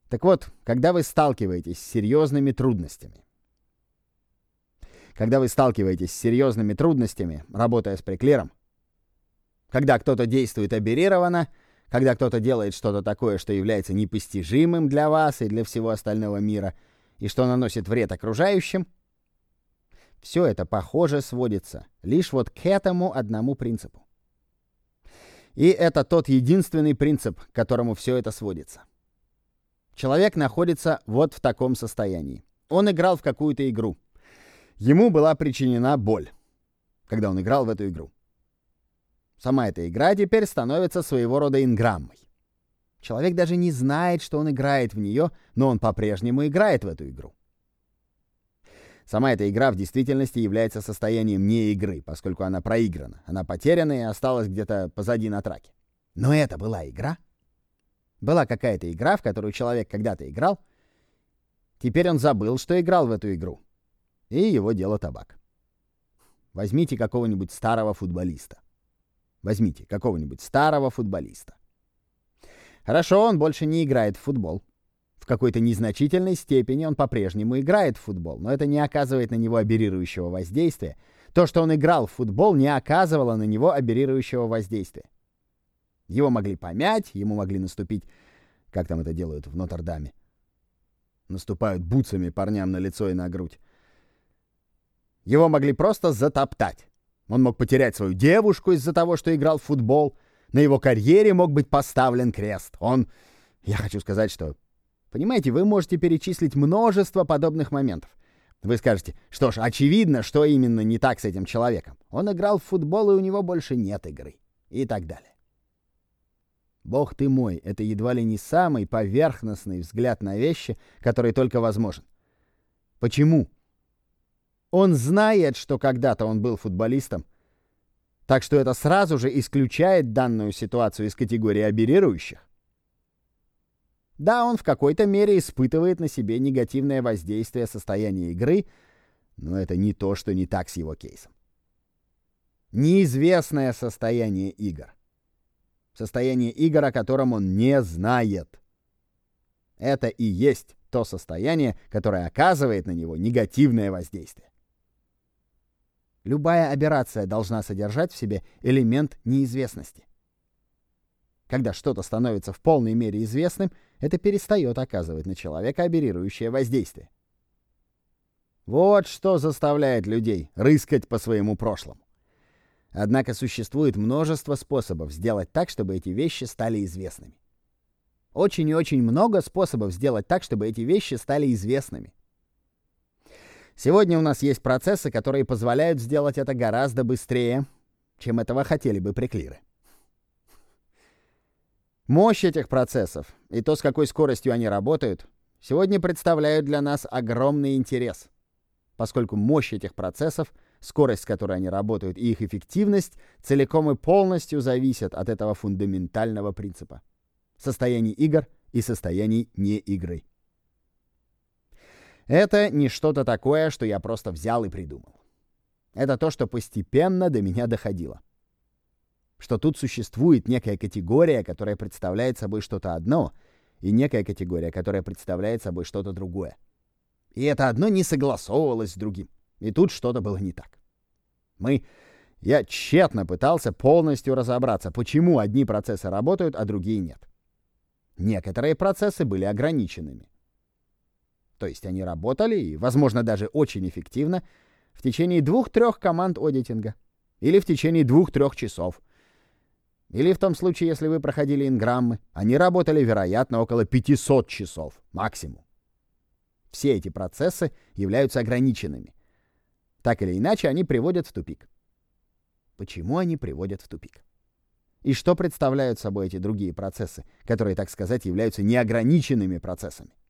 Так вот, когда вы сталкиваетесь с серьезными трудностями, работая с приклиром, когда кто-то действует аберрированно, когда кто-то делает что-то такое, что является непостижимым для вас и для всего остального мира, и что наносит вред окружающим, все это, похоже, сводится лишь вот к этому одному принципу. И это тот единственный принцип, к которому все это сводится. Человек находится вот в таком состоянии. Он играл в какую-то игру. Ему была причинена боль, когда он играл в эту игру. Сама эта игра теперь становится своего рода энграммой. Человек даже не знает, что он играет в нее, но он по-прежнему играет в эту игру. Сама эта игра в действительности является состоянием не игры, поскольку она проиграна. Она потеряна и осталась где-то позади на траке. Но это была игра. Была какая-то игра, в которую человек когда-то играл. Теперь он забыл, что играл в эту игру. И его дело табак. Возьмите какого-нибудь старого футболиста. Хорошо, он больше не играет в футбол. В какой-то незначительной степени он по-прежнему играет в футбол, но это не оказывает на него аберрирующего воздействия. То, что он играл в футбол, не оказывало на него аберрирующего воздействия. Его могли помять, ему могли наступить, как там это делают в Нотр-Даме. Наступают бутсами парням на лицо и на грудь. Его могли просто затоптать. Он мог потерять свою девушку из-за того, что играл в футбол. На его карьере мог быть поставлен крест. Я хочу сказать, что... Понимаете, вы можете перечислить множество подобных моментов. Вы скажете, что ж, очевидно, что именно не так с этим человеком. Он играл в футбол, и у него больше нет игры. И так далее. Бог ты мой, это едва ли не самый поверхностный взгляд на вещи, который только возможен. Почему? Он знает, что когда-то он был футболистом, так что это сразу же исключает данную ситуацию из категории аберрирующих. Да, он в какой-то мере испытывает на себе негативное воздействие состояния игры, но это не то, что не так с его кейсом. Неизвестное состояние игр. Состояние игр, о котором он не знает. Это и есть то состояние, которое оказывает на него негативное воздействие. Любая аберрация должна содержать в себе элемент неизвестности. Когда что-то становится в полной мере известным, это перестает оказывать на человека аберрирующее воздействие. Вот что заставляет людей рыскать по своему прошлому. Однако существует множество способов сделать так, чтобы эти вещи стали известными. Очень и очень много способов сделать так, чтобы эти вещи стали известными. Сегодня у нас есть процессы, которые позволяют сделать это гораздо быстрее, чем этого хотели бы приклиры. Мощь этих процессов и то, с какой скоростью они работают, сегодня представляют для нас огромный интерес, поскольку мощь этих процессов, скорость, с которой они работают, и их эффективность целиком и полностью зависят от этого фундаментального принципа — состояний игр и состояний не игры. Это не что-то такое, что я просто взял и придумал. Это то, что постепенно до меня доходило. Что тут существует некая категория, которая представляет собой что-то одно, и некая категория, которая представляет собой что-то другое. И это одно не согласовывалось с другим. И тут что-то было не так. Я тщетно пытался полностью разобраться, почему одни процессы работают, а другие нет. Некоторые процессы были ограниченными. То есть они работали, и, возможно, даже очень эффективно, в течение 2-3 команд аудитинга. Или в течение 2-3 часов. Или в том случае, если вы проходили энграммы, они работали, вероятно, около 500 часов максимум. Все эти процессы являются ограниченными. Так или иначе, они приводят в тупик. Почему они приводят в тупик? И что представляют собой эти другие процессы, которые, так сказать, являются неограниченными процессами?